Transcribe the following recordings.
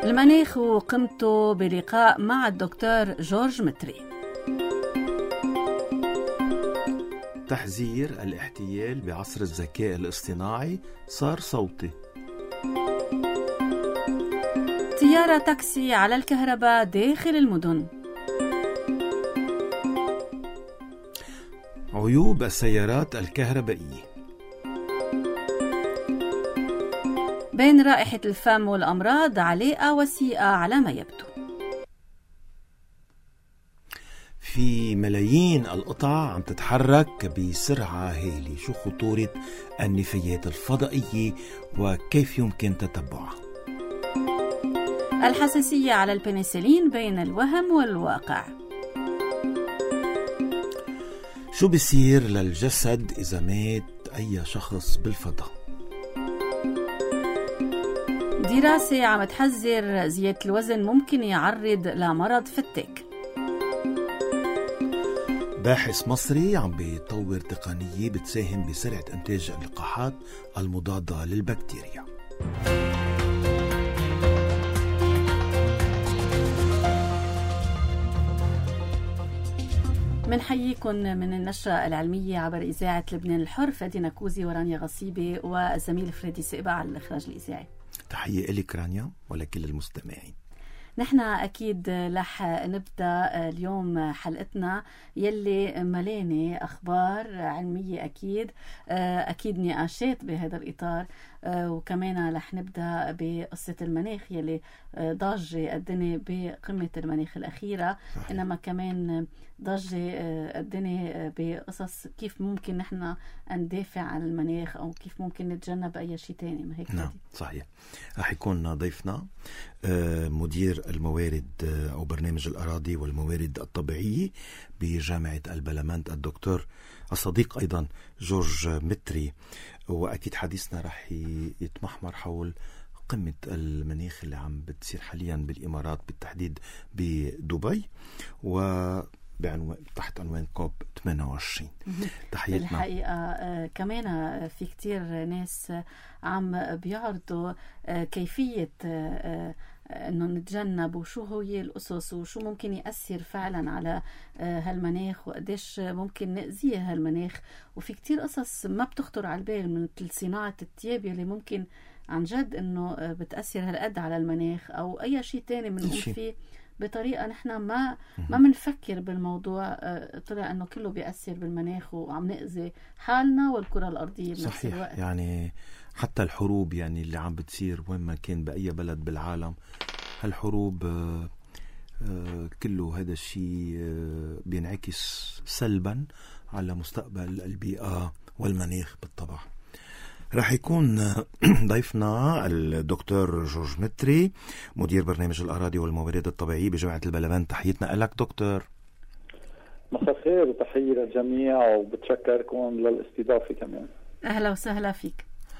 المناخ وقيمته بلقاء مع الدكتور جورج متري. تحذير الاحتيال بعصر الذكاء الاصطناعي صار صوتي. طيارة تاكسي على الكهرباء داخل المدن. عيوب السيارات الكهربائية. بين رائحة الفم والأمراض علاقة وثيقة على ما يبدو. في ملايين القطع عم تتحرك بسرعة هائلة. شو خطورة النفايات الفضائية وكيف يمكن تتبعها؟ الحساسية على البنسلين بين الوهم والواقع. شو بيصير للجسد إذا مات أي شخص بالفضاء؟ دراسة عم تحذر زيادة الوزن ممكن يعرض لمرض فتك. باحث مصري عم بيطور تقنية بتساهم بسرعة إنتاج اللقاحات المضادة للبكتيريا. منحييكم من النشرة العلمية عبر إذاعة لبنان الحر، فادينا كوزي ورانيا غصيبة والزميل فريدي سقبة على الإخراج الإذاعي. تحية إليك رانيا ولكل المستمعين. نحن أكيد رح نبدأ اليوم حلقتنا يلي ملانة أخبار علمية، أكيد نقاشات بهذا الإطار، وكمان رح نبدأ بقصة المناخ يلي ضاجة الدنيا بقمة المناخ الأخيرة. صحيح. إنما كمان ضاجة الدنيا بقصص كيف ممكن نحن ندافع عن المناخ أو كيف ممكن نتجنب أي شيء تاني. ما هيك؟ نعم صحيح. رح يكون ضيفنا مدير الموارد أو برنامج الأراضي والموارد الطبيعية بجامعة البلمنت الدكتور الصديق أيضا جورج متري، وأكيد حديثنا رح يتمحور حول قمة المناخ اللي عم بتصير حاليا بالإمارات، بالتحديد بدبي، تحت عنوان كوب 28. تحياتنا. الحقيقة كمان في كتير ناس عم بيعرضوا كيفية انه نتجنب وشو هي الأسس وشو ممكن يأثر فعلا على هالمناخ وقديش ممكن نأذيه هالمناخ. وفي كتير قصص ما بتخطر على البال، مثل صناعة الثياب اللي ممكن عن جد انه بتأثر هالقد على المناخ، او اي شيء تاني بنقوم فيه بطريقة نحن ما منفكر بالموضوع، طلع انه كله بيأثر بالمناخ وعم نأذي حالنا والكرة الأرضية بنفس صحيح. الوقت. يعني حتى الحروب يعني اللي عم بتصير وين ما كان بأي بلد بالعالم، هالحروب كله هذا الشيء بينعكس سلبا على مستقبل البيئة والمناخ بالطبع. راح يكون ضيفنا الدكتور جورج متري مدير برنامج الأراضي والموارد الطبيعية بجامعة البلمنت. تحياتنا لك دكتور. مساء الخير وتحية للجميع، وبتشكركم للاستضافة كمان. أهلا وسهلا فيك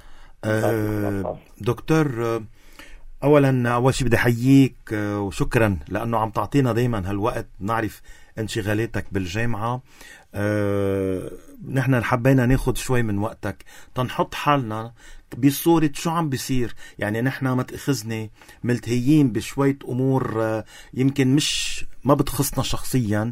دكتور. أول شيء بدي أحييك وشكرا لأنه عم تعطينا دايما هالوقت، نعرف انشغالاتك بالجامعة. نحن حبينا ناخد شوي من وقتك تنحط حالنا بصورة شو عم بيصير. يعني نحن ما تأخذني ملتهيين بشوية أمور يمكن ما بتخصنا شخصيا،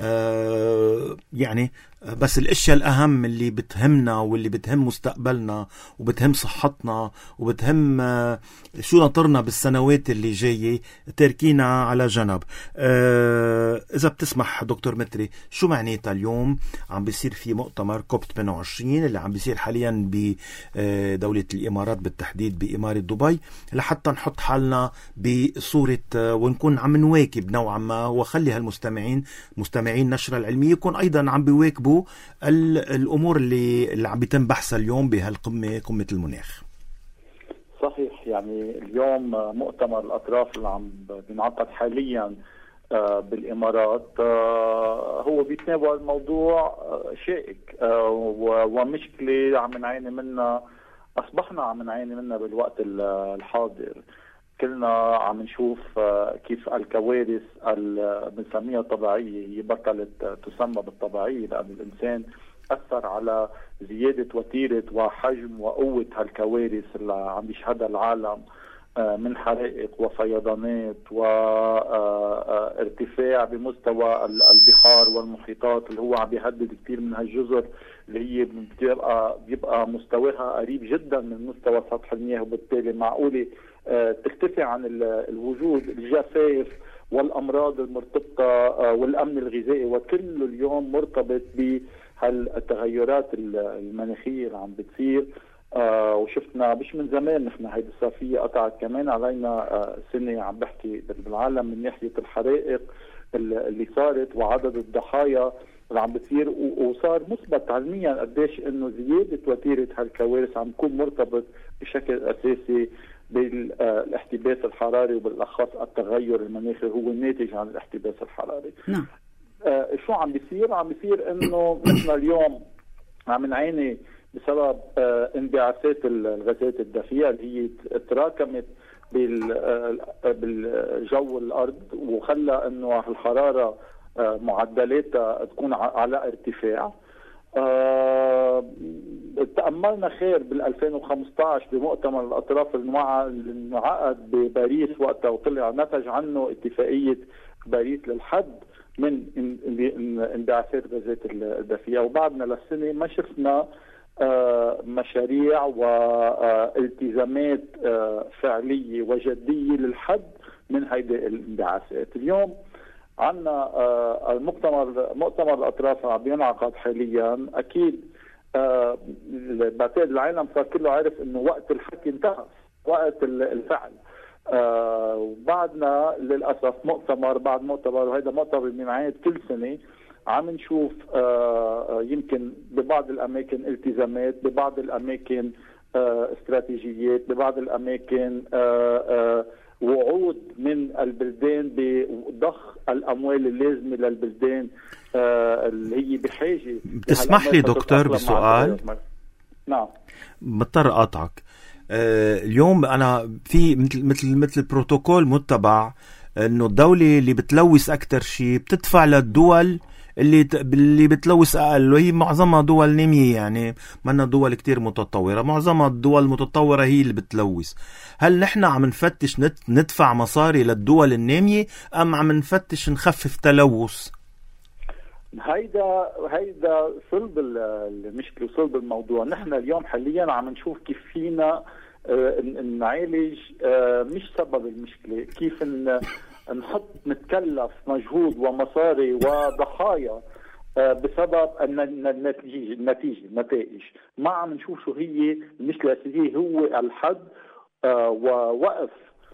يعني بس الاشياء الاهم اللي بتهمنا واللي بتهم مستقبلنا وبتهم صحتنا وبتهم شو نطرنا بالسنوات اللي جاية تركينا على جنب. اذا بتسمح دكتور متري، شو معناتها اليوم عم بيصير في مؤتمر كوب 28 اللي عم بيصير حاليا بدولة الامارات، بالتحديد بامارة دبي، لحتى نحط حالنا بصورة ونكون عم نواكب نوعا ما، وخلي هالمستمعين مستمعين نشرة العلمية يكون ايضا عم بيواكبوا الأمور اللي عم بيتم بحثها اليوم قمة المناخ. صحيح. يعني اليوم مؤتمر الأطراف اللي عم بينعقد حاليا بالإمارات هو بيتناول موضوع شائك ومشكلة عم نعاني منها، أصبحنا عم نعاني منها بالوقت الحاضر. كلنا عم نشوف كيف الكوارث بنسميها طبيعية هي بطلت تسمى بالطبيعية، لأن الإنسان أثر على زيادة وتيرة وحجم وقوة هالكوارث اللي عم يشهدها العالم من حرائق وفيضانات وارتفاع بمستوى البحار والمحيطات اللي هو عم بيهدد كثير من هالجزر اللي هي بيبقى مستواها قريب جدا من مستوى سطح المياه، وبالتالي معقولة تختفي عن الوجود الجفاف والأمراض المرتبطة والأمن الغذائي، وكل اليوم مرتبط بهالتغيرات المناخية اللي عم بتصير. وشفنا مش من زمان نحن هيدي الصيفية قطعت كمان علينا سنة، عم بحكي بالعالم من ناحية الحرائق اللي صارت وعدد الضحايا اللي عم بتصير، وصار مثبت علميا قديش انه زيادة وتيرة هالكوارث عم يكون مرتبط بشكل اساسي بالاحتباس الحراري، وبالاخص التغير المناخي هو الناتج عن الاحتباس الحراري. نعم. شو عم بيصير؟ عم بيصير انه نحن اليوم عم نعاني بسبب انبعاثات الغازات الدفيئة اللي هي تراكمت بالجو الأرض، وخلى أنه الحرارة معدلاتها تكون على ارتفاع. تأملنا خير بال2015 بمؤتمر الأطراف المعقد بباريس وقتها، وطلع نتج عنه اتفاقية باريس للحد من انبعاثات غازات الدفيئة، وبعدنا للسنة ما شفنا مشاريع والتزامات فعلية وجدية للحد من هيدي الانبعاثات. اليوم عندنا مؤتمر الأطراف عم بينعقد حاليا. أكيد بعتقد العالم صار كله عارف إنه وقت الحكي انتهى، وقت الفعل. وبعدنا للأسف مؤتمر بعد مؤتمر، وهذا مؤتمر بينعاد كل سنة، عم نشوف يمكن ببعض الأماكن التزامات، ببعض الأماكن استراتيجيات، ببعض الأماكن وعود من البلدان بضخ الأموال اللازمة للبلدان اللي هي بحاجة. بتسمح لي دكتور بسؤال؟ نعم. مضطر أقاطعك. اليوم أنا في مثل بروتوكول متبع إنه الدولة اللي بتلوث أكتر شيء بتدفع للدول اللي بتلوث أقل، وهي معظمها دول نامية، يعني منا دول كتير متطورة، معظمها الدول المتطورة هي اللي بتلوث. هل نحن عم نفتش ندفع مصاري للدول النامية، أم عم نفتش نخفف تلوث؟ هيدا صلب المشكلة وصلب الموضوع. نحن اليوم حاليا عم نشوف كيف فينا نعالج مش سبب المشكلة، كيف نتكلف مجهود ومصاري وضحايا بسبب النتائج. ما عم نشوف شو هي المشكلة الأساسية، هو الحد ووقف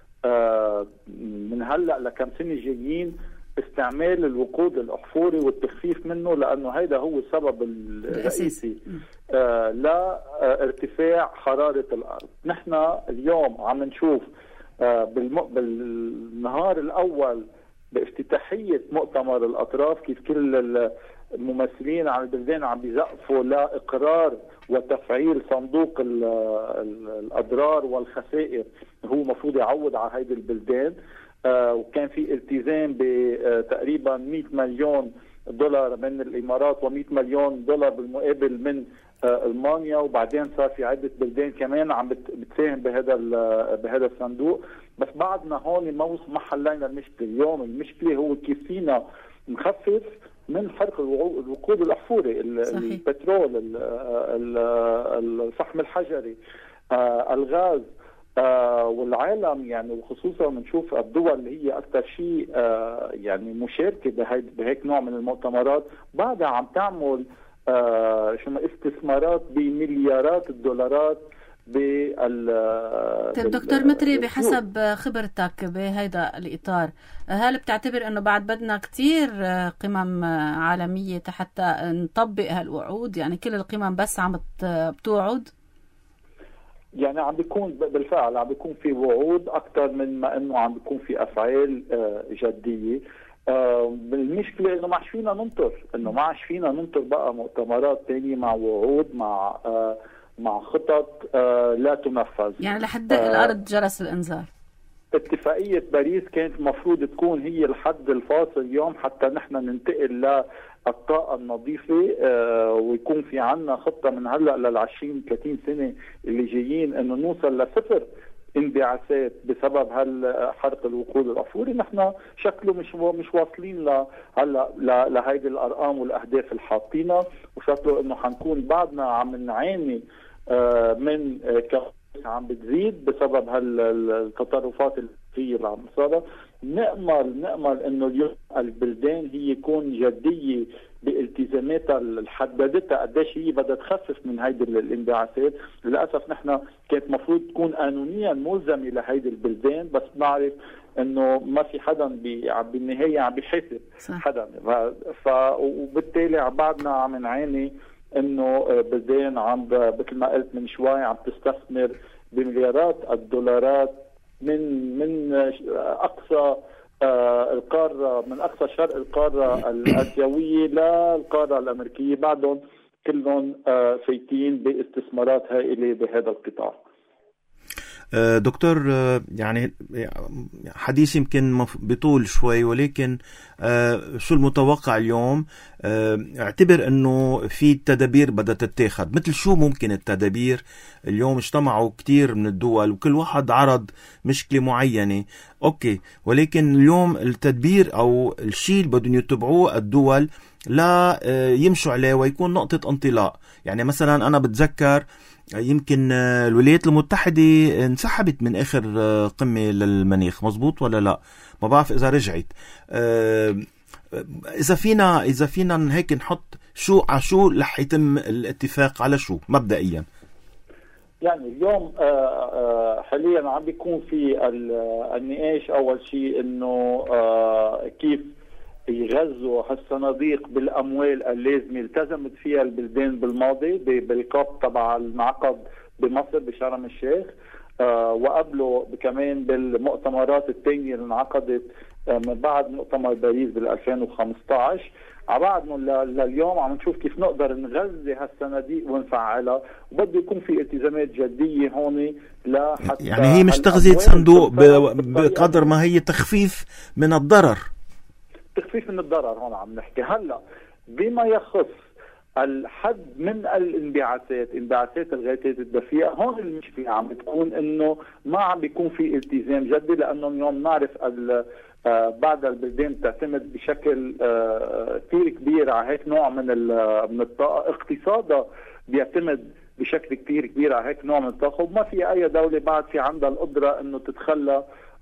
من هلأ لكم سنة جايين استعمال الوقود الأحفوري والتخفيف منه، لأنه هذا هو السبب الرئيسي لا ارتفاع حرارة الأرض. نحن اليوم عم نشوف بالنهار الأول بافتتاحية مؤتمر الأطراف كيف كل الممثلين عن البلدان عم بيزقفوا لإقرار وتفعيل صندوق الأضرار والخسائر، هو مفروض يعوض على هيدي البلدان. وكان في التزام بتقريبا 100 مليون دولار من الإمارات و100 مليون دولار بالمقابل من ألمانيا، وبعدين صار في عدة بلدان كمان عم بتساهم بهذا الصندوق. بس بعدنا هون ما حلينا المشكلة. اليوم المشكلة هو كيف فينا نخفف من حرق الوقود الأحفوري، البترول، الفحم الحجري، الغاز. والعالم يعني وخصوصا بنشوف الدول اللي هي أكثر شيء يعني مشاركة بهيك نوع من المؤتمرات بعدها عم تعمل استثمارات بمليارات الدولارات طيب دكتور متري، بحسب خبرتك بهذا الإطار، هل بتعتبر أنه بعد بدنا كتير قمم عالمية حتى نطبق هالوعود؟ يعني كل القمم بس عم بتوعد؟ يعني عم بيكون بالفعل عم بيكون في وعود أكثر من ما أنه عم بيكون في أفعال جدية. المشكلة إنه ما عادش فينا ننطر بقى مؤتمرات تانية مع وعود مع خطط لا تنفذ. يعني لحد الأرض جرس الإنذار. اتفاقية باريس كانت مفروض تكون هي الحد الفاصل اليوم حتى نحن ننتقل للطاقة النظيفة، ويكون في عنا خطة من هلأ لل20-30 سنة اللي جايين إنه نوصل لصفر انبعاثات بسبب حرق الوقود الأفوري، نحن شكله مش واصلين لهيدي الأرقام والأهداف اللي حاطينها، وشكله إنه حنكون بعدنا عم نعاني من عم بتزيد بسبب التطرفات اللي عم تصير. نأمل إنه اليوم البلدان هي يكون جدية بالتزاماتها اللي حددتها قديش هي بدها تخفف من هيدي الانبعاثات. للأسف نحن كانت مفروض تكون قانونيا ملزمة لهيدي البلدان، بس نعرف إنه ما في حدا بالنهاية عم بيحاسب حدا، وبالتالي بعدنا عم نعاني إنه بلدان مثل ما قلت من شوي عم تستثمر بمليارات الدولارات من أقصى القارة، من أقصى شرق القارة الآسيوية للقارة الأمريكية، بعدهم كلهم فايتين باستثمارات هائلة بهذا القطاع. دكتور، يعني حديث يمكن بطول شوي، ولكن شو المتوقع اليوم؟ اعتبر انه في تدابير بدها تتاخد، مثل شو ممكن التدابير؟ اليوم اجتمعوا كتير من الدول وكل واحد عرض مشكلة معينة، اوكي، ولكن اليوم التدبير او الشيء اللي بدهم يتبعوه الدول لا يمشوا عليه ويكون نقطة انطلاق. يعني مثلا انا بتذكر يمكن الولايات المتحدة انسحبت من آخر قمة للمناخ، مزبوط ولا لا؟ ما بعرف إذا رجعت. إذا فينا هيك نحط شو رح يتم الاتفاق على شو مبدئيا؟ يعني اليوم حاليا عم بيكون في النقاش أول شيء إنه كيف يغذوا هالصناديق بالأموال اللازمة التزمت فيها البلدان بالماضي بالكوب تبع المعقد بمصر بشرم الشيخ، وقبله كمان بالمؤتمرات الثانية اللي انعقدت من بعد مؤتمر باريس بال 2015. عبعدنا لليوم عم نشوف كيف نقدر نغذي هالصناديق ونفعلها، وبده يكون في التزامات جدية هون لحتى يعني هي مش تغذية صندوق بقدر ما هي تخفيف من الضرر. تخفيف من الضرر هون عم نحكي. هلا بما يخص الحد من الانبعاثات، انبعاثات الغازات الدفيئة، هون المشكلة عم بتكون انه ما عم بيكون في التزام جدي، لانه اليوم نعرف بعض البلدان تعتمد بشكل كثير كبير على هيك نوع من الطاقة، اقتصادها بيعتمد بشكل كثير كبير على هيك نوع من الطاقة، وما في اي دولة بعد في عندها القدرة انه تتخلى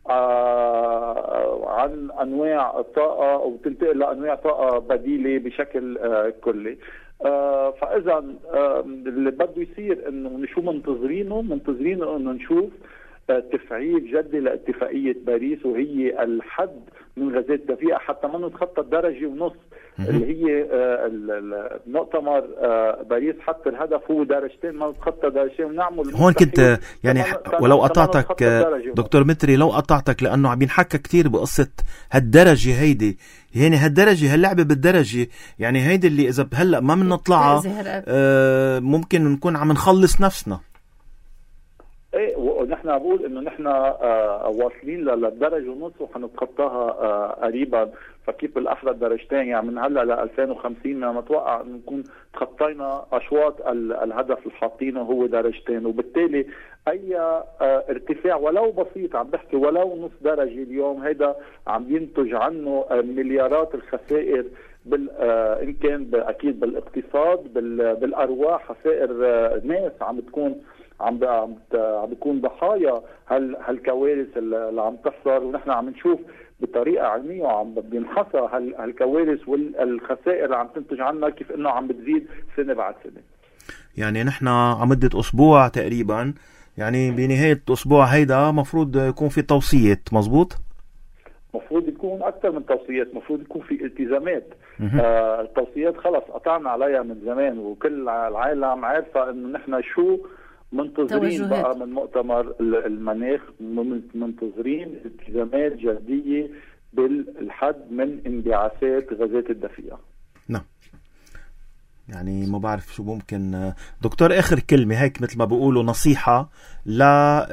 عن انواع الطاقه وتنتقل لانواع طاقه بديله بشكل كلي. فاذا اللي بده يصير انه شو منتظرينه انه نشوف تفعيل جدي لاتفاقيه باريس، وهي الحد من غازات الدفيئه حتى ما نتخطى الدرجه ونص اللي هي مؤتمر باريس حتى الهدف هو درجتين، ما نتخطى درجتين ونعمل هون كنت يعني ولو قطعتك دكتور متري، لو قطعتك لانه عم ينحكى كتير بقصه هالدرجه هيدي، يعني هالدرجه هاللعبه بالدرجه، يعني هيدي اللي اذا هلا ما بنطلعها ممكن نكون عم نخلص نفسنا. ايه، ونحن بقول انه نحن واصلين للدرجه ونص وحنتخطاها قريبا، فكيف بالاحرى درجتين، يعني من هلا ل 2050 ما نتوقع انه نكون تخطينا اشواط الهدف اللي حاطينه هو درجتين، وبالتالي اي ارتفاع ولو بسيط، عم بحكي ولو نص درجه اليوم، هيدا عم ينتج عنه مليارات الخسائر ان كان اكيد بالاقتصاد، بالارواح، خسائر ناس عم بتكون عم بيكون ضحايا هالكوارث اللي عم تحصل، ونحن عم نشوف بطريقه علميه وعم بينحصى هالكوارث والخسائر اللي عم تنتج عنها كيف انه عم بتزيد سنه بعد سنه. يعني نحن على مده اسبوع تقريبا، يعني بنهايه الاسبوع هيدا مفروض يكون في توصيه، مزبوط؟ مفروض يكون اكثر من توصيات، مفروض يكون في التزامات. التوصيات خلص قطعنا عليها من زمان، وكل العالم عارفه انه نحن شو منتظرين بقى من مؤتمر المناخ، منتظرين التزامات جدية بالحد من انبعاثات غازات الدفيئة. نعم، يعني ما بعرف شو ممكن. دكتور، آخر كلمة هيك مثل ما بيقولوا نصيحة لا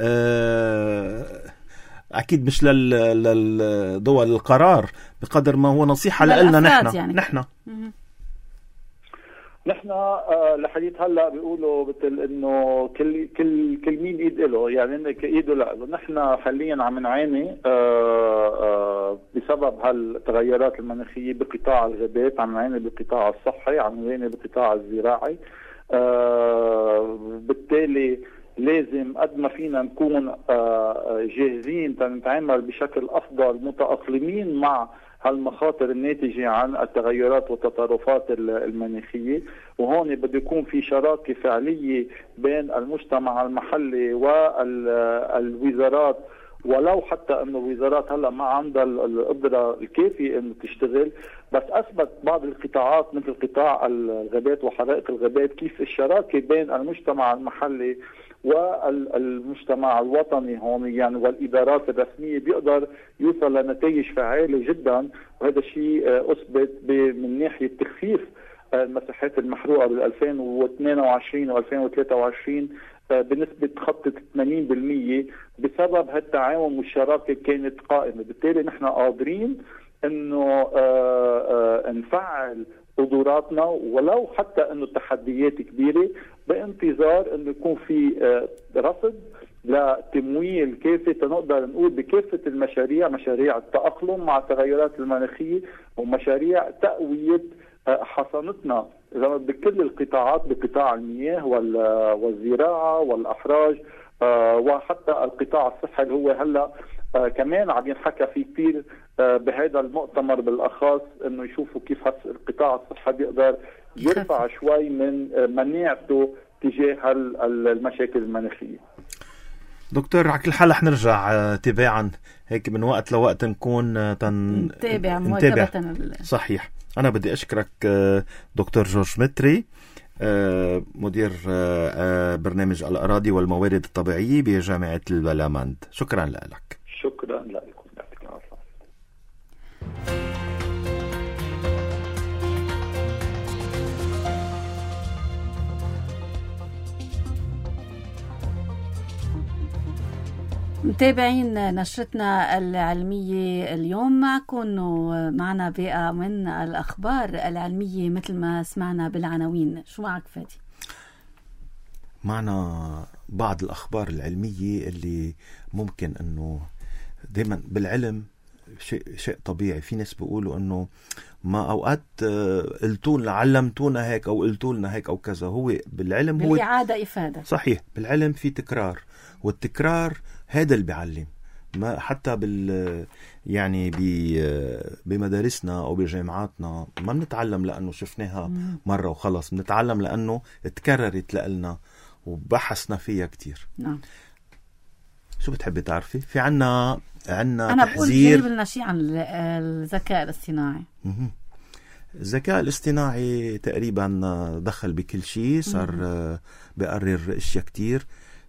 أكيد مش للدول القرار بقدر ما هو نصيحة لنا نحن. نحن لحديث هلا بيقولوا مثل انه كل مين ايد له، يعني انك ايده له. نحن حاليا عم نعاني بسبب هالتغيرات المناخيه بقطاع الغابات، عم نعاني بالقطاع الصحي، عم نعاني بالقطاع الزراعي. بالتالي لازم قد ما فينا نكون جاهزين تنتعامل بشكل افضل، متأقلمين مع هالمخاطر الناتجة عن التغيرات والتطرفات المناخية. وهون بده يكون في شراكة فعلية بين المجتمع المحلي والوزارات، ولو حتى انه الوزارات هلا ما عندها القدرة الكافية انه تشتغل، بس اثبت بعض القطاعات مثل قطاع الغابات وحرائق الغابات كيف الشراكة بين المجتمع المحلي والمجتمع الوطني هون يعني والإدارات الرسمية بيقدر يوصل لنتائج فعالة جدا. وهذا الشيء أثبت من ناحية تخفيف المساحات المحروقة بال 2022 و 2023 بنسبة خطة 80% بسبب هالتعاون والشراكة كانت قائمة. بالتالي نحن قادرين انه نفعل قدراتنا ولو حتى انه التحديات كبيره، بانتظار انه يكون في رصد لتمويل كافي تنقدر نقول بكافه المشاريع، مشاريع التاقلم مع التغيرات المناخيه ومشاريع تقويه حصانتنا بكل القطاعات، بقطاع المياه والزراعه والاحراج وحتى القطاع الصحي اللي هو هلا كمان عم ينحكى فيه كثير بهذا المؤتمر بالاخص، انه يشوفوا كيف القطاع الصحي بيقدر يرفع شوي من مناعته تجاه المشاكل المناخيه. دكتور، على كل حال رح نرجع تباعا هيك من وقت لوقت نكون نتابع. صحيح. انا بدي اشكرك دكتور جورج متري، مدير برنامج الأراضي والموارد الطبيعية بجامعة البلامند. شكرا لك. شكرا لكم. متابعين نشرتنا العلمية اليوم معكم، ومعنا بقى من الأخبار العلمية مثل ما سمعنا بالعناوين. شو معك فادي؟ معنا بعض الأخبار العلمية اللي ممكن أنه دايما بالعلم شيء طبيعي. في ناس بيقولوا أنه ما أوقات قلتولنا علمتونا هيك أو قلتولنا هيك أو كذا. هو بالعلم هو بالإعادة إفادة. صحيح. بالعلم في تكرار، والتكرار هذا اللي بيعلم. ما حتى يعني بمدارسنا أو بجامعاتنا ما بنتعلم لأنه شفناها مرة وخلص، بنتعلم لأنه تكررت لنا وبحثنا فيها كتير. نعم. شو بتحبي تعرفي؟ في عنا أنا تحذير. بقول لنا شيء عن الذكاء الاصطناعي. الذكاء الاصطناعي تقريبا دخل بكل شيء، صار بقرر اشياء كتير.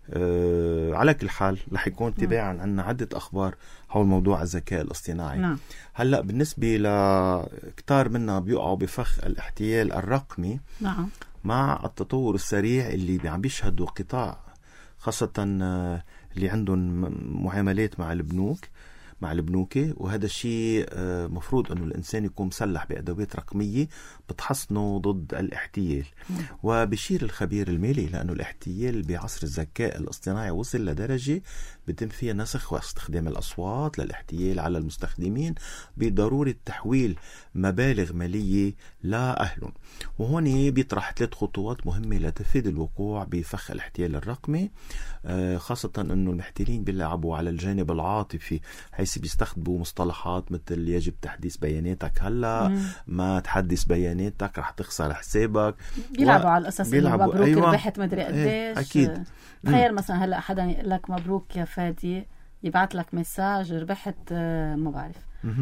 على كل حال رح يكون تباعا عنا عدة أخبار حول موضوع الذكاء الاصطناعي. نعم. هلأ بالنسبة لكتار منا بيقعوا بفخ الاحتيال الرقمي. نعم. مع التطور السريع اللي عم بيشهدوا قطاع خاصة اللي عندهم معاملات مع البنوك، وهذا الشيء مفروض أنه الإنسان يكون مسلح بأدوات رقمية بتحصنه ضد الاحتيال. وبشير الخبير المالي لأنه الاحتيال بعصر الذكاء الاصطناعي وصل لدرجة بيتم فيها نسخ واستخدام الأصوات للاحتيال على المستخدمين بضرورة تحويل مبالغ مالية لأهلهم. وهون بيطرح 3 خطوات مهمة لتفادي الوقوع بفخ الاحتيال الرقمي، خاصة أنه المحتالين بيلعبوا على الجانب العاطفي، حيث بيستخدموا مصطلحات مثل يجب تحديث بياناتك هلا، ما تحدث بياناتك رح تخسر حسابك. بيلعبوا على الأساس إنه مبروك ربحت مدري قديش. أكيد. تخيل مثلا هلا حدا يقول لك مبروك يا فادي، يبعت لك مساج ربحت ما بعرف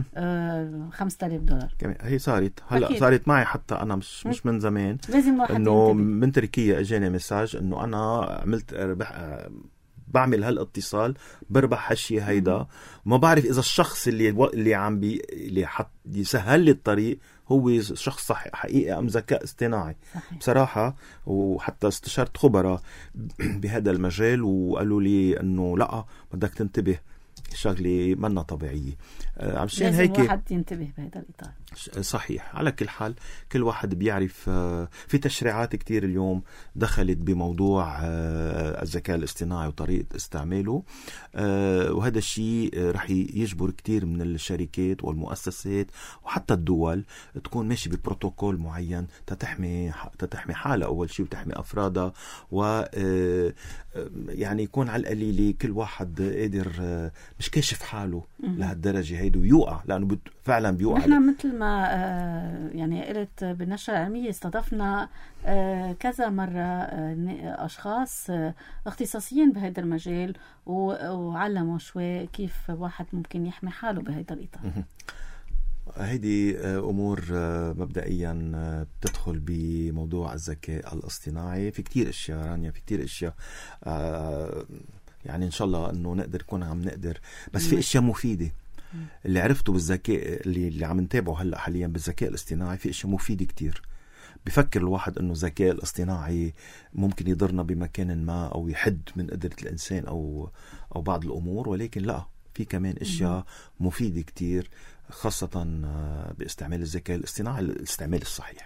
$5,000 كمان. هي صارت هلا أكيد. صارت معي حتى انا مش من زمان، انه من تركيا اجاني مساج انه انا عملت بعمل هالاتصال بربح هالشي هيدا. ما بعرف اذا الشخص اللي عم اللي يسهل لي الطريق هو شخص صح حقيقي ام ذكاء اصطناعي. صحيح. بصراحه وحتى استشرت خبراء بهذا المجال وقالوا لي انه لا بدك تنتبه، شغلة منا طبيعية. عشان لازم هيك الواحد ينتبه بهذا الإطار. صحيح. على كل حال كل واحد بيعرف في تشريعات كتير اليوم دخلت بموضوع الذكاء الاصطناعي وطريقة استعماله، وهذا الشيء رح يجبر كتير من الشركات والمؤسسات وحتى الدول تكون ماشي ببروتوكول معين تتحمي حالها أول شيء وتحمي أفرادها، و يعني يكون على القليلة كل واحد قادر مش كاشف حاله لهالدرجة هيدي ويوقع، لأنه فعلا بيوقع. نحن مثل ما يعني قلت بالنشرة العلمية استضفنا كذا مرة أشخاص اختصاصيين بهذا المجال وعلموا شوي كيف واحد ممكن يحمي حاله بهذا الإطار. هيدي أمور مبدئيا بتدخل بموضوع الذكاء الاصطناعي. في كتير أشياء رانيا، في كتير أشياء يعني إن شاء الله أنه نقدر نكون عم نقدر، بس في أشياء مفيدة اللي عرفته بالذكاء اللي عم نتابعه هلأ حاليا بالذكاء الاصطناعي. في أشياء مفيدة كتير. بفكر الواحد أنه الذكاء الاصطناعي ممكن يضرنا بمكان ما أو يحد من قدرة الإنسان أو بعض الأمور، ولكن لا، في كمان أشياء مفيدة كتير، خاصة باستعمال الذكاء الاصطناعي الاستعمال الصحيح.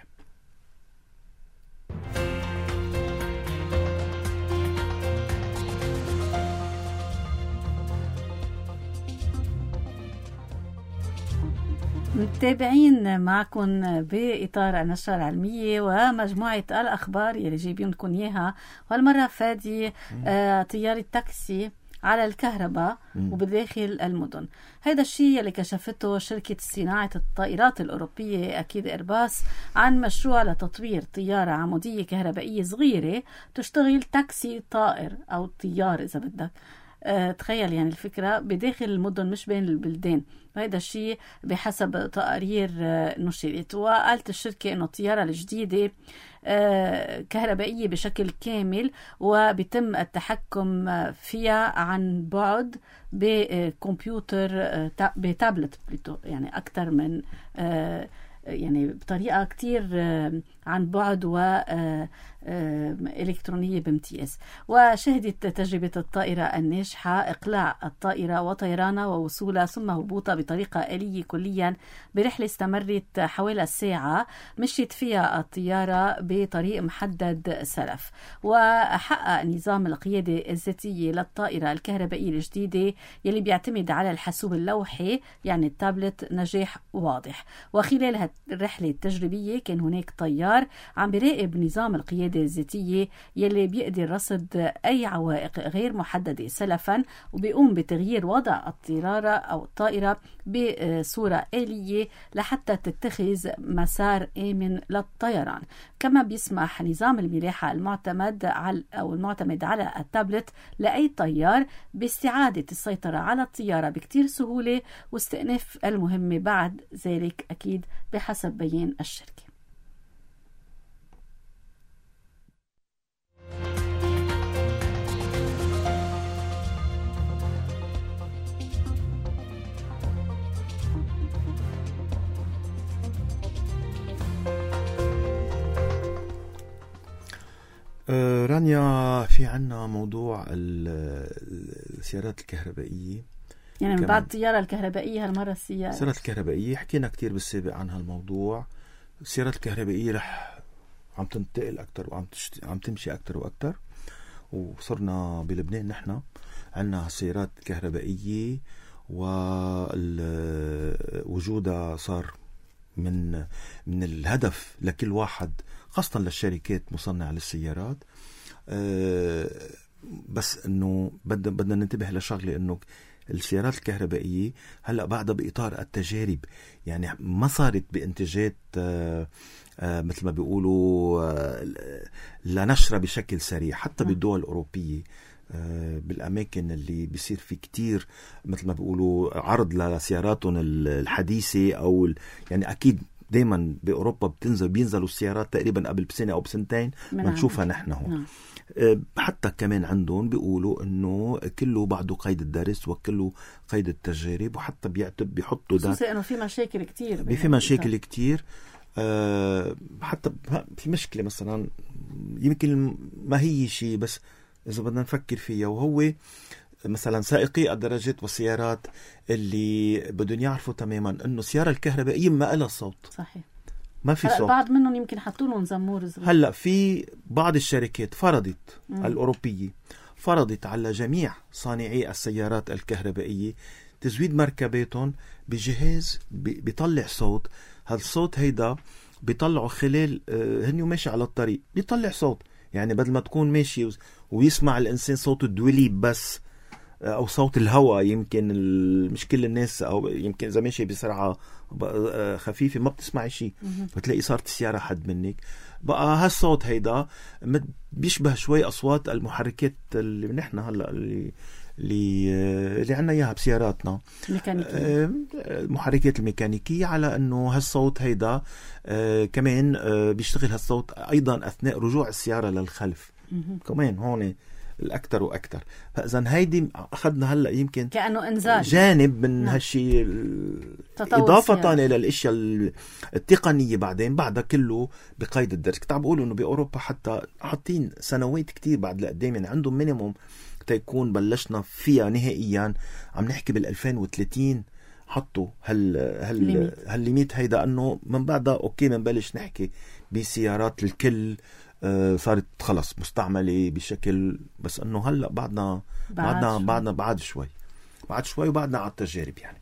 متابعين معكم بإطار النشرة العلمية ومجموعة الأخبار يلي جايبين لكم إياها، وهالمرة فادي طيار التاكسي على الكهرباء وبداخل المدن. هذا الشيء اللي كشفته شركة صناعة الطائرات الأوروبية أكيد إيرباص عن مشروع لتطوير طيارة عمودية كهربائية صغيرة تشتغل تاكسي طائر أو طيار إذا بدك. تخيل يعني الفكرة بداخل المدن مش بين البلدان، وهذا الشيء بحسب تقارير نشرت. وقالت الشركة إنه الطيارة الجديدة كهربائية بشكل كامل وبيتم التحكم فيها عن بعد بكمبيوتر بتابلت يعني أكثر من يعني بطريقة كتير عن بعد وإلكترونية بامتياز. وشهدت تجربة الطائرة الناجحة إقلاع الطائرة وطيرانها ووصولها ثم هبوطها بطريقة آلية كليا برحلة استمرت حوالي ساعة مشيت فيها الطيارة بطريق محدد سلف. وحقق نظام القيادة الذاتية للطائرة الكهربائية الجديدة يلي بيعتمد على الحاسوب اللوحي يعني التابلت نجاح واضح. وخلال الرحلة التجريبية كان هناك طيار عم بيراقب نظام القيادة الذاتية يلي بيقدر رصد أي عوائق غير محددة سلفا وبيقوم بتغيير وضع الطائرة بصورة آلية لحتى تتخذ مسار آمن للطيران. كما بيسمح نظام الملاحة المعتمد على التابلت لأي طيار باستعادة السيطرة على الطيارة بكتير سهولة واستئناف المهمة بعد ذلك أكيد بحسب بيان الشركة. رانيا، في عنا موضوع السيارات الكهربائية، يعني من بعد الطيارة الكهربائية هالمرة السيارات الكهربائية حكينا كتير بالسابق عن هالموضوع. السيارات الكهربائية رح عم تنتقل أكتر وعم تمشي أكتر وأكتر، وصرنا بلبنان نحن عنا سيارات كهربائية ووجودها صار من الهدف لكل واحد، خاصة للشركات مصنعة للسيارات. بس انه بدنا ننتبه لشغله، انه السيارات الكهربائية هلأ بعدها بإطار التجارب، يعني ما صارت بإنتاجات مثل ما بيقولوا لنشرة بشكل سريع. حتى بالدول الأوروبية بالأماكن اللي بيصير في كتير مثل ما بيقولوا عرض لسياراتهم الحديثة أو يعني أكيد دايما بأوروبا بينزلوا السيارات تقريبا قبل بسنة أو بسنتين ما نشوفها نحن هون. حتى كمان عندهم بيقولوا انه كله بعده قيد الدرس وكله قيد التجارب، وحتى بيحطوا ده خصوصا انه في مشاكل كتير، في مشاكل كتير. حتى في مشكلة مثلا يمكن ما هي شيء، بس اذا بدنا نفكر فيها، وهو مثلا سائقي الدراجات والسيارات اللي بدهم يعرفوا تماما انه السيارة الكهربائية ما لها صوت. صحيح. ما في صوت. بعض منهم يمكن حطوا لهم زمور صغير. هلا في بعض الشركات فرضت الأوروبية فرضت على جميع صانعي السيارات الكهربائية تزويد مركباتهم بجهاز بيطلع صوت. هالصوت هيدا بيطلعوا خلال هني ماشي على الطريق بيطلع صوت. يعني بدل ما تكون ماشي ويسمع الإنسان صوت الدوليب بس أو صوت الهواء، يمكن مش كل الناس، أو يمكن إذا ماشي بسرعة خفيفة ما بتسمع شيء، بتلاقي صارت السيارة حد منك. بقى هالصوت هيدا بيشبه شوي أصوات المحركات اللي نحن هلأ اللي عنا إياها بسياراتنا، المحركات الميكانيكية، على أنه هالصوت هيدا كمان بيشتغل هالصوت أيضا أثناء رجوع السيارة للخلف كمان هون الأكثر وأكثر. فإذا هيدي أخذنا هلأ يمكن كأنه إنذار جانب من هالشي، إضافة إلى الأشياء التقنية بعدها كله بقيد الدرس. كنت عم بقول إنه بأوروبا حتى حاطين سنوات كتير بعد لقدام، يعني عندهم مينيموم تيكون بلشنا فيها نهائيا. عم نحكي بال2030 حطوا هالليميت هيدا، أنه من بعدها أوكي منبلش نحكي بسيارات الكل صارت خلص مستعملة بشكل، بس أنه هلأ بعدنا بعد شوي وبعدنا على التجارب. يعني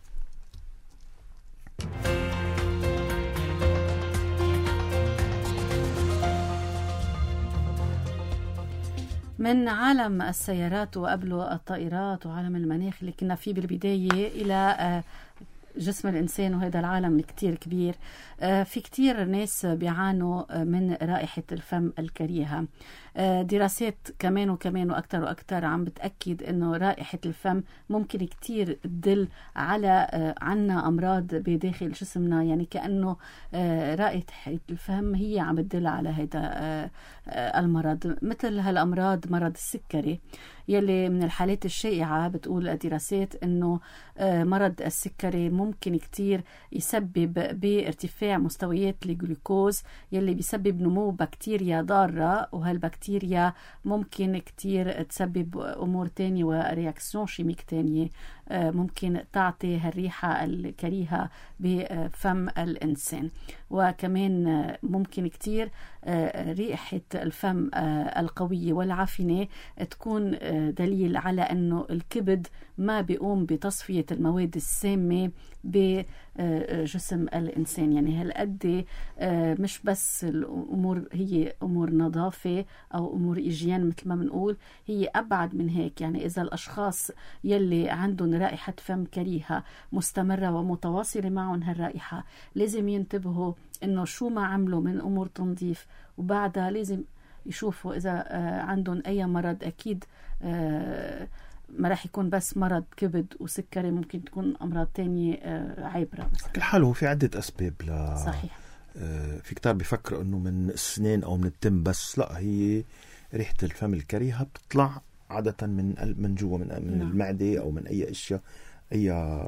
من عالم السيارات وقبله الطائرات وعالم المناخ اللي كنا فيه بالبداية إلى جسم الإنسان وهذا العالم الكتير كبير. في كتير ناس بيعانوا من رائحة الفم الكريهة. دراسات كمان وأكتر وأكتر عم بتأكد إنه رائحة الفم ممكن كتير تدل على عنا أمراض بداخل جسمنا، يعني كأنه رائحة الفم هي عم بتدل على هذا المرض. مثل هالأمراض مرض السكري يلي من الحالات الشائعة بتقول الدراسات إنه مرض السكري ممكن كتير يسبب بارتفاع مستويات الجلوكوز يلي بيسبب نمو بكتيريا ضارة، وهالبكتيريا ممكن كتير تسبب أمور تانية ورياكسيون شيميك تانية ممكن تعطي هالريحة الكريهة بفم الإنسان. وكمان ممكن كتير ريحة الفم القوية والعفنة تكون دليل على أنه الكبد ما بيقوم بتصفية المواد السامة بجسم الإنسان. يعني هالقد مش بس الأمور هي أمور نظافة أو أمور إيجيان مثل ما بنقول، هي أبعد من هيك. يعني إذا الأشخاص يلي عندهم رائحة فم كريهة مستمرة ومتواصلة معهم هالرائحة، لازم ينتبهوا إنه شو ما عملوا من أمور تنظيف، وبعدها لازم يشوفوا إذا عندهم أي مرض. أكيد ما راح يكون بس مرض كبد وسكري، ممكن تكون أمراض تانية عبرة مثلا. كل حال هو في عدة أسباب صحيح. في كتار بيفكروا أنه من السنين أو من التم بس، لا، هي ريحة الفم الكريهة بتطلع عادة من جوا من المعدة أو من أي أشياء، أي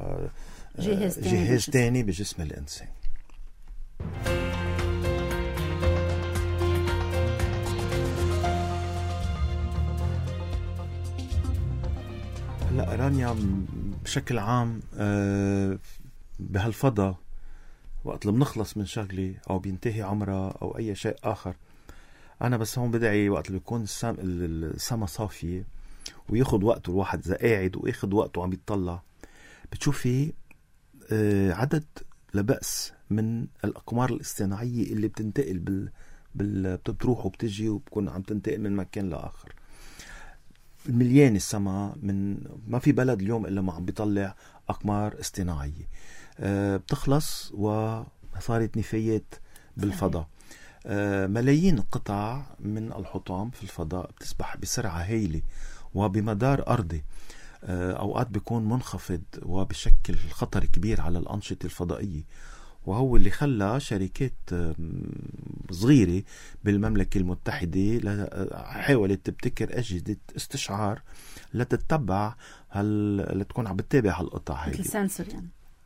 جهاز تاني بجسم الإنسان. لا رانيا بشكل عام بهالفضاء وقت اللي بنخلص من شغلة أو بينتهي عمرها أو أي شيء آخر، أنا بس هون بدعي وقت اللي يكون السما صافية وياخد وقته الواحد إذا قاعد وياخد وقته عم يتطلع، بتشوفي عدد لبأس من الأقمار الاصطناعية اللي بتنتقل بتروح وبتجي وبكون عم تنتقل من مكان لآخر. المليان السما، من ما في بلد اليوم إلا ما عم بيطلع أقمار اصطناعية بتخلص وصارت نفايات بالفضاء. ملايين قطع من الحطام في الفضاء بتسبح بسرعة هائلة وبمدار أرضي، أوقات بيكون منخفض وبشكل خطر كبير على الأنشطة الفضائية، وهو اللي خلى شركات صغيرة بالمملكة المتحدة حاولت تبتكر أجهزة استشعار لتتبع لتكون عم بتتابع هالقطع هاي، مثل سنسور، يعني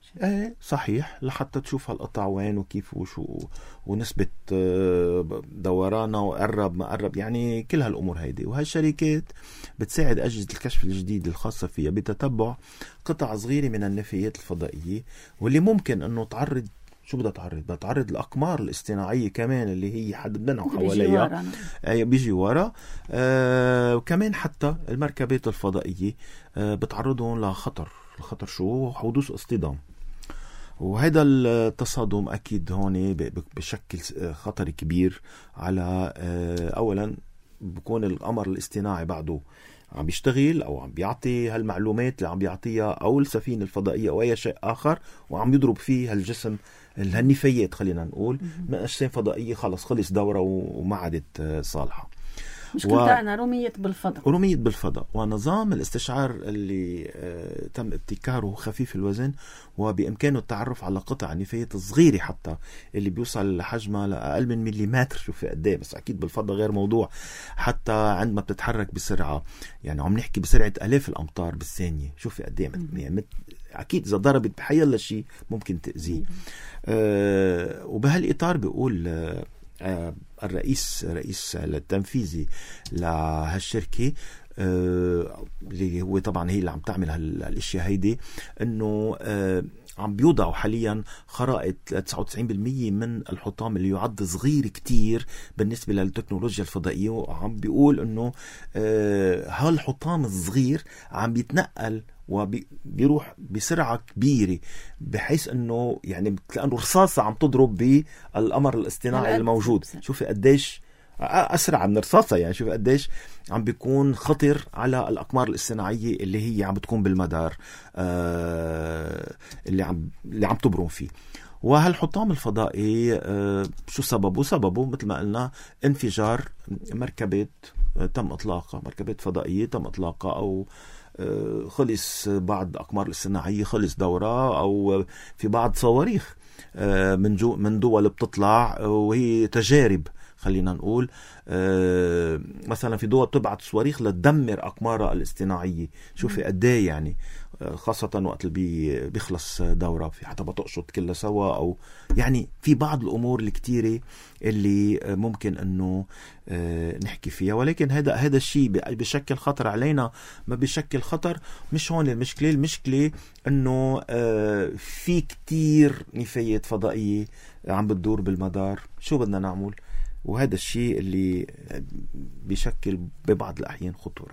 ايه صحيح، لحتى تشوف هالقطع وين وكيف وشو ونسبة دورانه وقرب ما قرب، يعني كل هالأمور هيدي. وهالشركات بتساعد أجهزة الكشف الجديد الخاصة فيها بتتبع قطع صغيرة من النفايات الفضائية، واللي ممكن أنه تعرض شو بدها تعرض الأقمار الاصطناعية كمان اللي هي حددنا حواليها بيجي ورا. وكمان حتى المركبات الفضائية بتعرضهم لخطر شو حدوث اصطدام. وهذا التصادم أكيد هون بشكل خطر كبير على أولا بكون القمر الاصطناعي بعده عم بيشتغل أو عم بيعطي هالمعلومات اللي عم بيعطيها، أو السفينة الفضائية أو أي شيء آخر، وعم يضرب فيه هالجسم النفايات خلينا نقول من أجسام فضائية خلص دورة وما عادت صالحة. مشكلتها أنا رميت بالفضاء. ونظام الاستشعار اللي تم ابتكاره خفيف الوزن، وبإمكانه التعرف على قطع النفايات الصغيرة حتى اللي بيوصل لحجمها لأقل من مليمتر. شوفي قديه، بس أكيد بالفضاء غير موضوع. حتى عندما بتتحرك بسرعة، يعني عم نحكي بسرعة 1000 الأمتار بالثانية، شوفي قديه يعني أكيد إذا ضربت بحيلا شيء ممكن تأذيه. وبهالإطار بيقول الرئيس التنفيذي لهالشركة اللي هو طبعا هي اللي عم تعمل هالاشياء هيدي، انه عم بيوضعوا حاليا خرائط 99% من الحطام اللي يعد صغير كتير بالنسبة للتكنولوجيا الفضائية. وعم بيقول انه هالحطام الصغير عم بيتنقل وبيروح بسرعة كبيرة، بحيث انه يعني لأنه رصاصة عم تضرب بالقمر الاصطناعي الموجود. شوفي قديش أسرع من رصاصة، يعني شوفي قديش عم بيكون خطر على الأقمار الاصطناعية اللي هي عم بتكون بالمدار اللي عم تبرم فيه. وهالحطام الفضائي شو سببه مثل ما قلنا انفجار مركبات فضائية تم إطلاقها، أو خلص بعض أقمار الاصطناعية خلص دورة، أو في بعض صواريخ من دول بتطلع وهي تجارب خلينا نقول. مثلا في دول بتبعت صواريخ لتدمر أقمارها الاصطناعية. شوفي قديه يعني، خاصة وقت اللي بيخلص دورة في حتى بتقشط كلها سوا، أو يعني في بعض الأمور الكتيرة اللي ممكن أنه نحكي فيها. ولكن هذا الشيء بشكل خطر علينا، ما بشكل خطر. مش هون المشكلة أنه في كتير نفايات فضائية عم بتدور بالمدار. شو بدنا نعمل؟ وهذا الشيء اللي بيشكل ببعض الأحيان خطورة.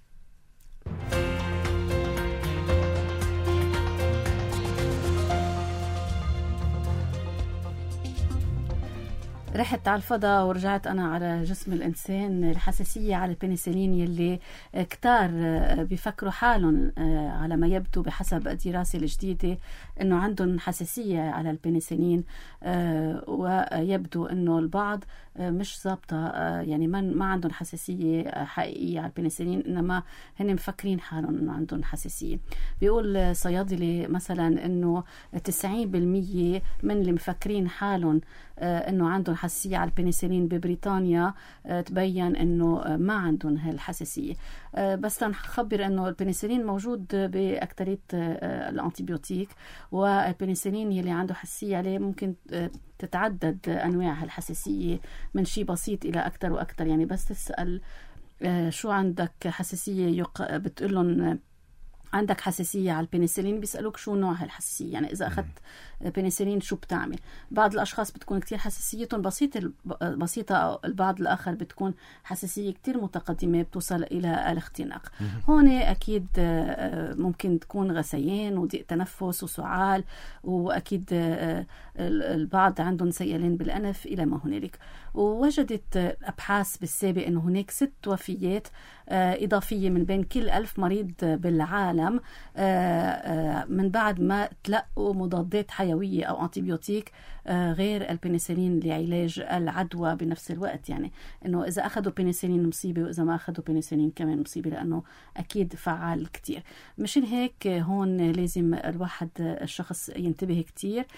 رحت على الفضاء ورجعت أنا على جسم الإنسان. الحساسية على البنسلين يلي كتار بيفكروا حالهم على ما يبدو بحسب الدراسة الجديدة أنه عندهم حساسية على البنسلين، ويبدو أنه البعض مش ضابطة، يعني ما عندهم حساسية حقيقية على البنسلين، إنما هن مفكرين حالهم أنه عندهم حساسية. بيقول صيادلي مثلا أنه 90% من اللي مفكرين حالهم أنه عندهم حساسية على البنسلين ببريطانيا تبين أنه ما عندهم هالحساسية. بس تنخبر أنه البنسلين موجود بأكترية الأنتيبيوتيك، والبنسلين يلي عنده حساسية عليه ممكن تتعدد أنواع هالحساسية من شيء بسيط إلى أكتر وأكتر. يعني بس تسأل شو عندك حساسية، بتقول لهم عندك حساسية على البنسلين، بيسألوك شو نوع هالحساسية. يعني إذا أخذت بنسلين شو بتعمل؟ بعض الأشخاص بتكون كتير حساسيتهم بسيطة، البعض الآخر بتكون حساسية كتير متقدمة بتوصل إلى الاختناق. هون أكيد ممكن تكون غثيان وضيق تنفس وسعال، وأكيد البعض عندهم سيلان بالأنف إلى ما هنالك. ووجدت أبحاث بالسابق أنه هناك 6 وفيات إضافية من بين كل 1000 مريض بالعالم من بعد ما تلقوا مضادات حيوية أو أنتيبيوتيك غير البنسلين لعلاج العدوى بنفس الوقت. يعني أنه إذا أخذوا بنسلين مصيبة، وإذا ما أخذوا بنسلين كمان مصيبة، لأنه أكيد فعال كتير. مشان هيك هون لازم الشخص ينتبه كتير.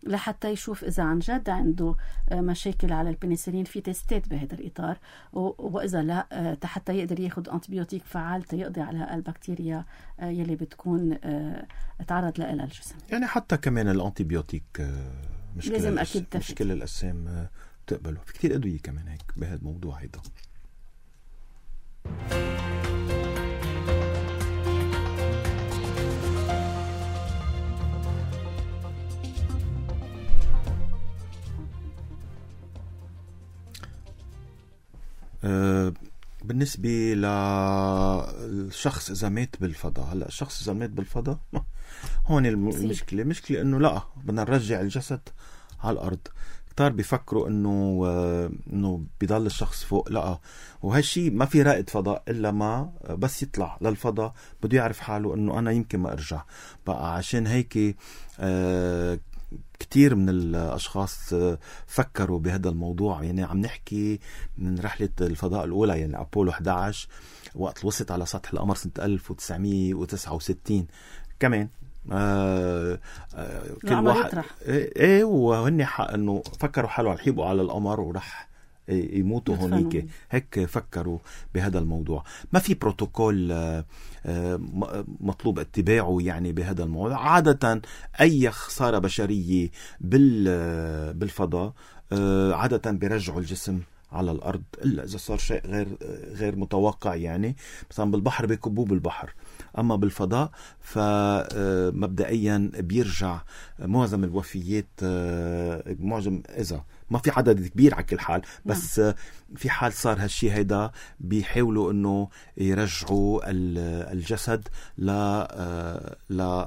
لحتى يشوف إذا عن جد عنده مشاكل على البنسلين. في تستات بهذا الإطار، وإذا لا حتى يقدر ياخد أنتيبيوتيك فعال يقضي على البكتيريا يلي بتكون تعرض لها الجسم. يعني حتى كمان الأنتيبيوتيك لازم أكيد مش كل الأجسام تقبله. في كتير أدوية كمان هيك بهذا الموضوع هيدا. بالنسبة للشخص إذا مات بالفضاء، هلأ الشخص إذا مات بالفضاء هون المشكلة إنه لا بدنا نرجع الجسد على الأرض. كتار بيفكروا إنه بيضل الشخص فوق، لا، وهالشي ما في رائد فضاء إلا ما بس يطلع للفضاء بده يعرف حاله إنه أنا يمكن ما أرجع بقى. عشان هيك كتير من الأشخاص فكروا بهذا الموضوع. يعني عم نحكي من رحلة الفضاء الأولى، يعني أبولو 11 وقت وصلت على سطح القمر سنة 1969 كمان. كل واحد وهن حق انه فكروا حالهم رح يبقوا على القمر ورح يموتوا هونيك. هيك فكروا بهذا الموضوع. ما في بروتوكول مطلوب اتباعه يعني بهذا الموضوع. عادة أي خسارة بشرية بالفضاء عادة بيرجعوا الجسم على الأرض، إلا إذا صار شيء غير متوقع. يعني مثلا بالبحر بيكبوه بالبحر، أما بالفضاء فمبدئيا بيرجع معظم الوفيات، معظم إذا ما في عدد كبير على كل حال، بس في حال صار هالشي هيدا بيحاولوا إنه يرجعوا الجسد لا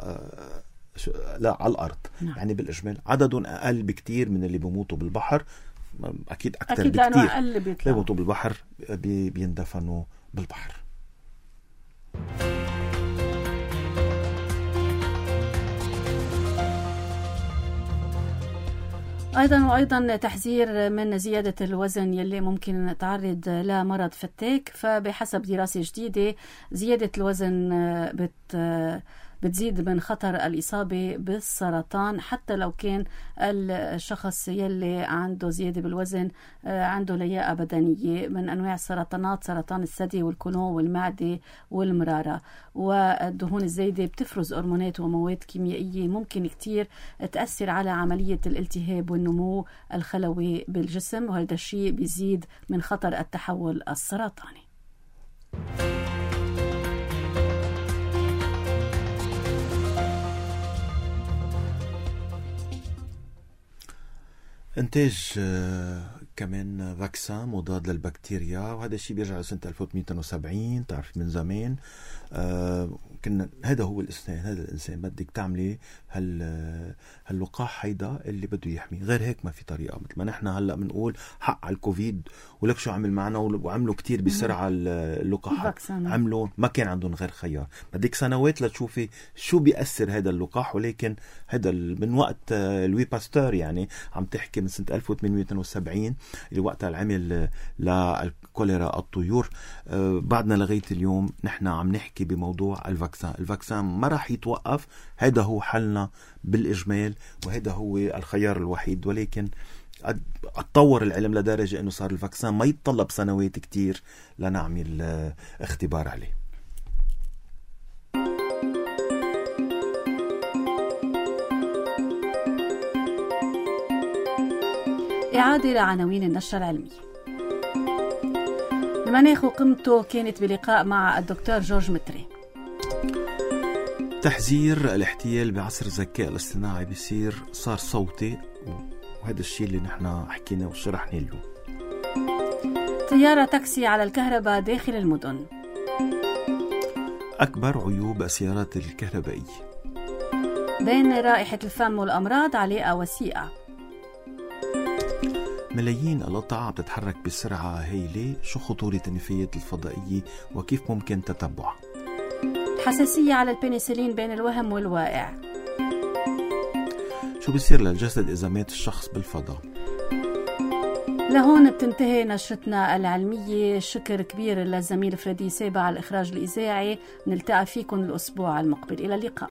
على الأرض. يعني بالإجمال عددهم أقل بكتير من اللي بيموتوا بالبحر، أكيد أكتر بكتير بيموتوا بالبحر بيندفنوا بالبحر. أيضا تحذير من زيادة الوزن يلي ممكن تعرض لمرض فتاك. فبحسب دراسة جديدة زيادة الوزن بتزيد من خطر الإصابة بالسرطان، حتى لو كان الشخص يلي عنده زيادة بالوزن عنده لياقة بدنية. من أنواع السرطانات سرطان الثدي والكولون والمعدة والمرارة. والدهون الزايدة بتفرز هرمونات ومواد كيميائية ممكن كتير تأثر على عملية الالتهاب والنمو الخلوي بالجسم، وهذا الشيء بيزيد من خطر التحول السرطاني. إنتاج كمان فاكسان مضاد للبكتيريا، وهذا الشيء بيرجع لسنة 1870. تعرف من زمان كنا هذا هو هذا الإنسان بدك تعملي هاللقاح هيدا اللي بده يحمي. غير هيك ما في طريقة. مثل ما نحن هلأ بنقول حق على الكوفيد، ولك شو عمل معنا، وعملوا كتير بسرعة اللقاحات، عملوا ما كان عندهم غير خيار. بدك سنوات لتشوفي شو بيأثر هذا اللقاح. ولكن هذا من وقت لوي باستور، يعني عم تحكي من سنة 1872 اللي وقتها العمل للكوليرا الطيور. بعدنا لغاية اليوم نحن عم نحكي بموضوع الفاكسان ما راح يتوقف. هذا هو حلنا بالإجمال، وهذا هو الخيار الوحيد. ولكن اتطور العلم لدرجة انه صار الفاكسان ما يتطلب سنوات كتير لنعمل اختبار عليه. إعادة لعناوين النشرة العلمية. المناخ وقيمته كانت بلقاء مع الدكتور جورج متري. تحذير الاحتيال بعصر الذكاء الاصطناعي بيصير صار صوتي، وهذا الشيء اللي نحن حكينا وشرحنا اليوم. طيارة تاكسي على الكهرباء داخل المدن. أكبر عيوب السيارات الكهربائية. بين رائحة الفم والأمراض علاقة وثيقة. ملايين القطع بتتحرك بسرعة هائلة. شو خطورة النفايات الفضائية وكيف ممكن تتبعها؟ حساسية على البنسلين بين الوهم والواقع. شو بيصير للجسد إذا مات الشخص بالفضاء؟ لهون بتنتهي نشرتنا العلمية. شكر كبير للزميل فريدي سابع على الإخراج الإذاعي. نلتقى فيكم الأسبوع المقبل. إلى اللقاء.